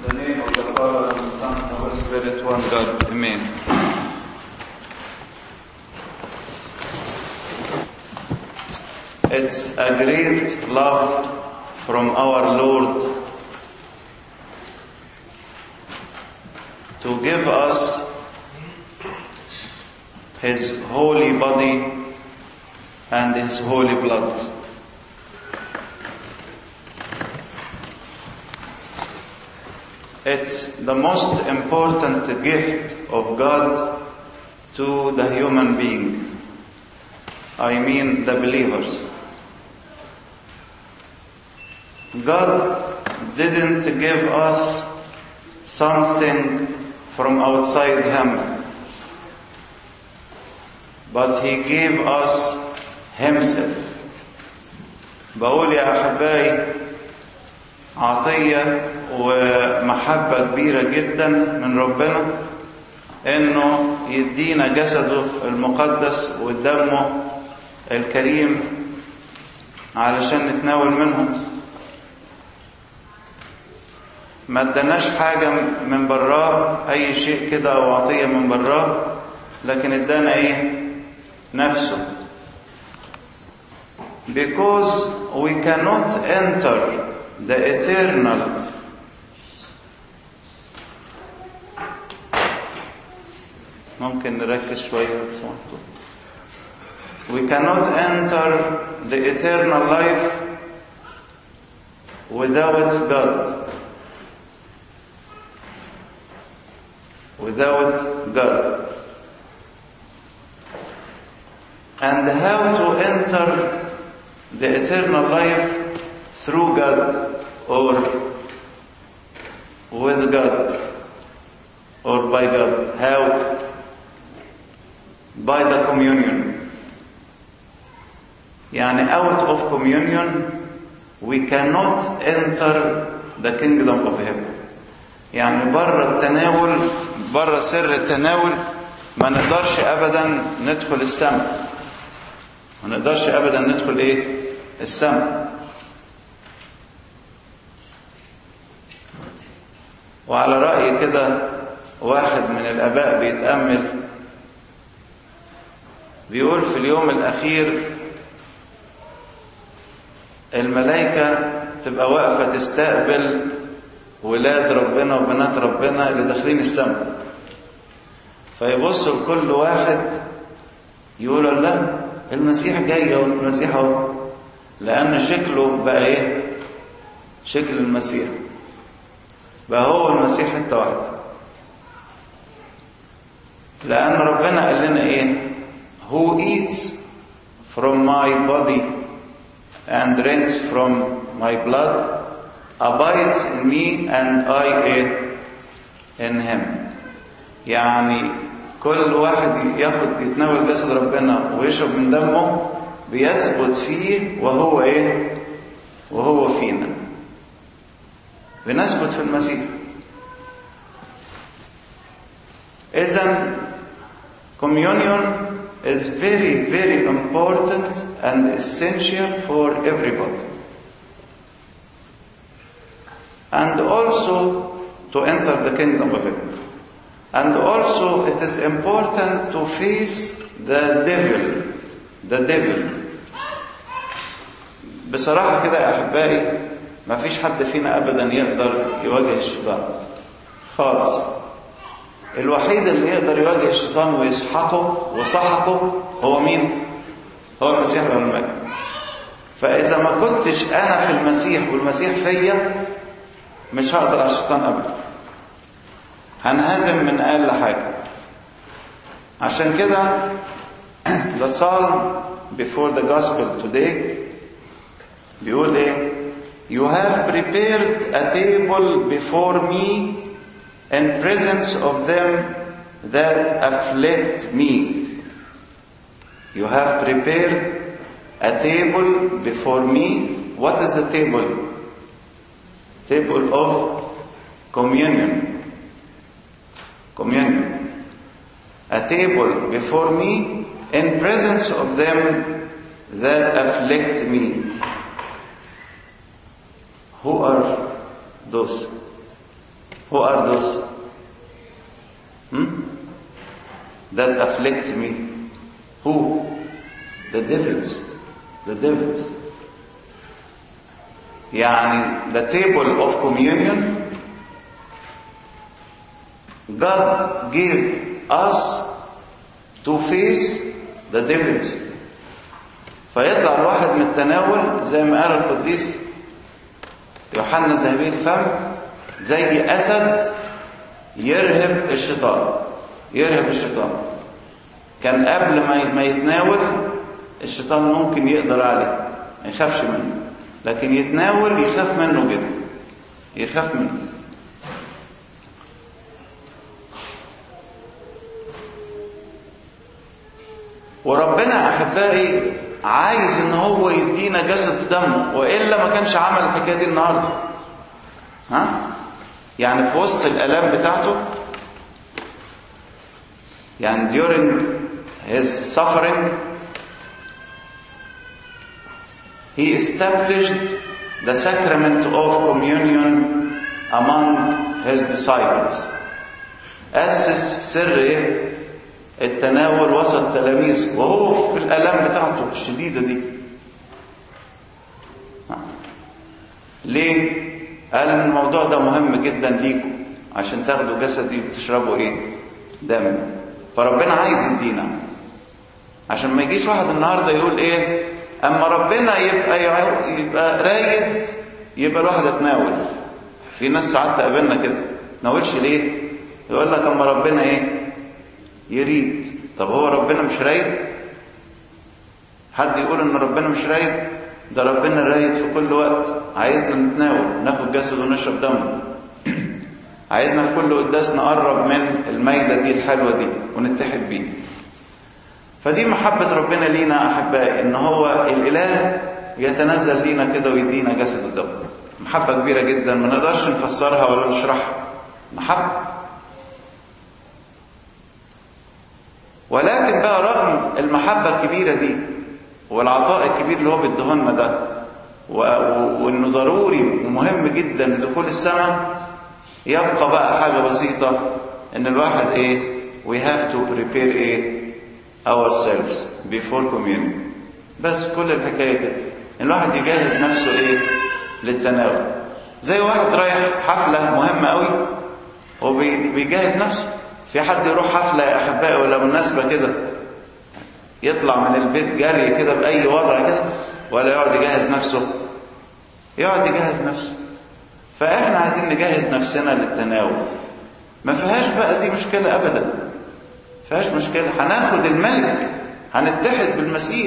the name of the Father and the Son and the Holy Spirit, one God. Amen. It's a great love from our Lord to give us His holy body and His holy blood. It's the most important gift of God to the human being. I mean the believers. God didn't give us something from outside Him, but He gave us Himself. بقول يا أحبائي عطية ومحبة كبيرة جدا من ربنا إنه يدينا جسده المقدس ودمه الكريم علشان نتناول منهم. ما اداناش حاجة من براه، أي شيء كده أو عطية من براه، لكن ادانا إيه؟ نفسه. Because we cannot enter the eternal ممكن نركز شوية. We cannot enter the eternal life without God. Without God. And how to enter the eternal life? Through God or with God or by God. How? By the communion. يعني out of communion we cannot enter the kingdom of heaven. يعني برا التناول، برا سر التناول ما نقدرش أبدا ندخل السماء. ما نقدرش أبدا ندخل إيه؟ السماء. وعلى رأي كده واحد من الآباء بيتأمل، بيقول في اليوم الأخير الملائكة تبقى واقفة تستقبل ولاد ربنا وبنات ربنا اللي داخلين السماء، فيبصوا لكل واحد يقولوا لا المسيح جاي والمسيح اهو، لأن شكله بقى ايه؟ شكل المسيح بقى هو المسيح حتة واحدة. لأن ربنا قال لنا ايه؟ Who eats from my body and drinks from my blood abides in me and I in him. يعني كل واحد ياخد يتناول جسد ربنا ويشرب من دمه بيثبت فيه وهو ايه؟ وهو فينا. بنثبت في المسيح. إذن communion is very, very important and essential for everybody. And also to enter the kingdom of heaven. And also it is important to face the devil. The devil. بصراحة كده يا أحبائي ما فيش حد فينا أبدا يقدر يواجه الشيطان خالص. الوحيد اللي يقدر يواجه الشيطان ويسحقه وسحقه هو مين؟ هو المسيح له المجد. فإذا ما كنتش أنا في المسيح والمسيح فيا مش هقدر على الشيطان أبدا. هنهزم من أقل حاجة. عشان كده the psalm before the gospel today بيقول إيه؟ You have prepared a table before me in presence of them that afflict me. You have prepared a table before me. What is the table? Table of communion. Communion. A table before me in presence of them that afflict me. Who are those? Who are those? That afflict me? Who? The devils. The devils. يعني the table of communion, God gave us to face the devils. فيطلع الواحد من التناول زي ما قال القديس يوحنا ذهبي الفم زي أسد يرهب الشيطان. يرهب الشيطان. كان قبل ما يتناول الشيطان ممكن يقدر عليه ما يخافش منه، لكن يتناول يخاف منه جدا، يخاف منه. وربنا أحبائي عايز ان هو يدينا جسد دمه، وإلا ما كانش عمل الحكاية دي النهاردة. يعني في وسط الآلام بتاعته، يعني during his suffering he established the sacrament of communion among his disciples. أسس سر التناول وسط تلاميذه وهو في الآلام بتاعته الشديدة دي. ليه؟ قال ان الموضوع ده مهم جدا ليكم عشان تاخدوا جسدي وتشربوا دم. فربنا عايز يدينا، عشان ما يجيش واحد النهارده يقول اما ربنا يبقى رايد يبقى الواحد يتناول. في ناس ساعات تقابلنا كده، تناولش ليه؟ يقول لك اما ربنا يريد. طب هو ربنا مش رايد؟ حد يقول ان ربنا مش رايد؟ ده ربنا رايد في كل وقت، عايزنا نتناول، ناخد جسد ونشرب دمه. عايزنا في كل قداس نقرب من المائدة دي الحلوة دي ونتحد بيه. فدي محبة ربنا لينا أحبائي، إن هو الإله يتنزل لينا كده ويدينا جسد الدم. محبة كبيرة جدا ما نقدرش نفسرها ولا نشرحها. محبة. ولكن بقى رغم المحبة الكبيرة دي والعطاء الكبير اللي هو بيديهولنا ده، وإنه ضروري ومهم جدا لدخول السماء، يبقى بقى حاجة بسيطة إن الواحد we have to prepare ourselves before communion. بس كل الحكاية كده، إن الواحد يجهز نفسه للتناول. زي واحد رايح حفلة مهمة قوي وبيجهز نفسه. في حد يروح حفلة يا أحبائي ولا مناسبة كده يطلع من البيت جري كده بأي وضع كده، ولا يقعد يجهز نفسه؟ يقعد يجهز نفسه. فإحنا عايزين نجهز نفسنا للتناول. ما فيهاش بقى دي مشكلة أبدا، ما فيهاش مشكلة. هناخد الملك، هنتحد بالمسيح.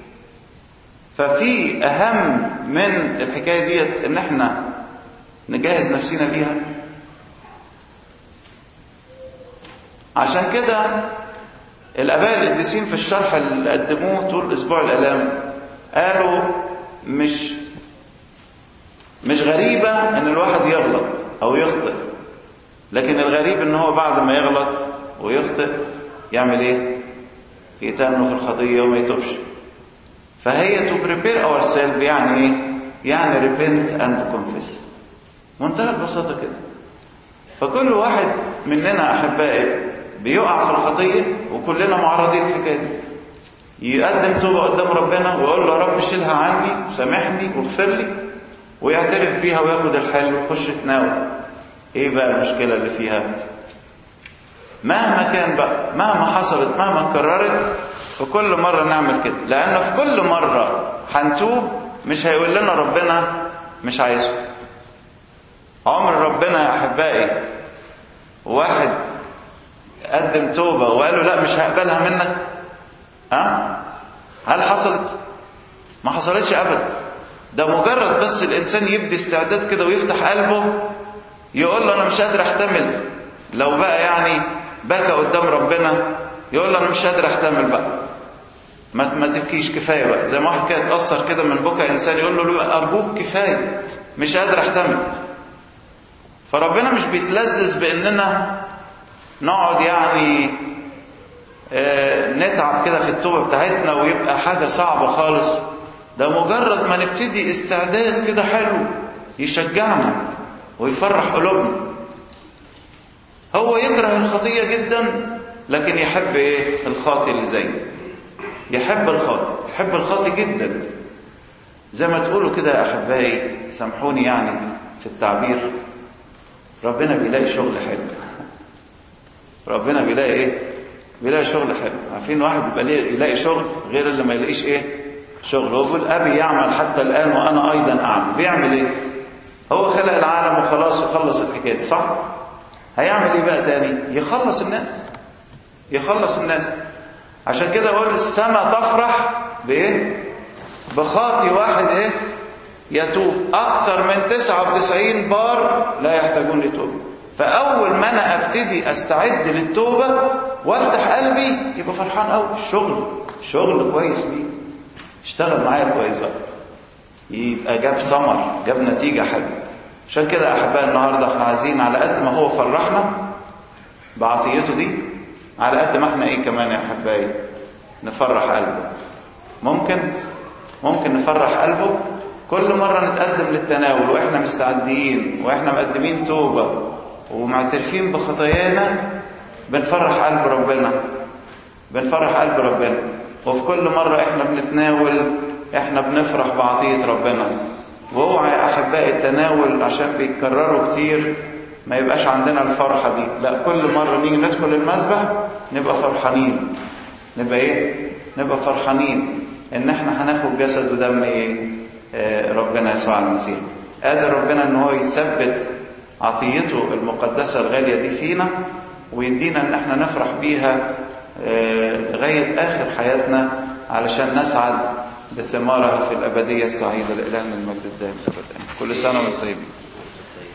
ففي أهم من الحكاية ديت إن إحنا نجهز نفسنا ليها. عشان كده الآباء القديسين في الشرح اللي قدموه طول أسبوع الآلام قالوا مش غريبة ان الواحد يغلط او يخطئ، لكن الغريب ان هو بعد ما يغلط ويخطئ يعمل يتأنوا في الخطية وما يتوبش. فهي to prepare ourselves يعني repent and confess. منتهى البساطة كده. فكل واحد مننا أحبائي بيقع في الخطية، وكلنا معرضين للحكاية دي. يقدم توبة قدام ربنا ويقول له يا رب شيلها عني وسامحني واغفر لي، ويعترف بيها وياخد الحل ويخش يتناول. ايه بقى المشكلة اللي فيها؟ مهما كان بقى، مهما حصلت، مهما اتكررت، وكل مرة نعمل كده، لأنه في كل مرة هنتوب مش هيقول لنا ربنا مش عايزه. عمر ربنا يا أحبائي واحد قدم توبة وقال له لا مش هقبلها منك، هل حصلت؟ ما حصلتش أبدا. ده مجرد بس الإنسان يبدي استعداد كده ويفتح قلبه يقول له أنا مش قادر أحتمل. لو بقى بكى قدام ربنا يقول له أنا مش قادر أحتمل بقى، ما تبكيش، كفاية بقى. زي ما واحد كده اتأثر كده من بكى إنسان يقول له أرجوك كفاية، مش قادر أحتمل. فربنا مش بيتلذذ بأننا نقعد نتعب كده في التوبة بتاعتنا ويبقى حاجة صعبة خالص. ده مجرد ما نبتدي استعداد كده حلو يشجعنا ويفرح قلوبنا. هو يكره الخطية جدا لكن يحب ايه؟ الخاطي اللي زيه. يحب الخاطي جدا. زي ما تقولوا كده يا احبائي، سامحوني يعني في التعبير، ربنا بيلاقي شغل حلو. ربنا بيلاقي ايه؟ بيلاقي شغل حلو. عارفين واحد يبقى يلاقي شغل غير اللي ما يلاقيش ايه؟ شغل. هو بيقول ابي يعمل حتى الان وانا ايضا اعمل. بيعمل ايه؟ هو خلق العالم وخلاص وخلص الحكايه دي، صح؟ هيعمل ايه بقى تاني؟ يخلص الناس. عشان كده اقول السماء تفرح بايه؟ بخاطي واحد ايه؟ يتوب. اكتر من 99 بار لا يحتاجون لتوبه. فاول ما انا ابتدي استعد للتوبه وافتح قلبي يبقى فرحان قوي. شغل كويس ليه، اشتغل معايا كويس بقى، يبقى جاب ثمر، جاب نتيجه حلوه. عشان كده يا احبائي النهارده احنا عايزين على قد ما هو فرحنا بعطيته دي، على قد ما احنا ايه كمان يا احبائي؟ نفرح قلبه. ممكن نفرح قلبه كل مرة نتقدم للتناول واحنا مستعدين واحنا مقدمين توبة ومعترفين بخطايانا، بنفرح قلب ربنا. وفي كل مرة احنا بنتناول احنا بنفرح بعطية ربنا. واوعى يا احبائي التناول عشان بيتكرروا كتير ما يبقاش عندنا الفرحة دي. لا، كل مرة نيجي ندخل المسبح نبقى فرحانين. نبقى فرحانين ان احنا هناخد جسد ودم ربنا يسوع المسيح. قادر ربنا ان هو يثبت عطيته المقدسة الغالية دي فينا ويدينا ان احنا نفرح بيها لغاية اخر حياتنا علشان نسعد بثمارها في الابدية السعيدة. لإلهنا المجد الدائم ابدا. كل سنة وانتم طيبين.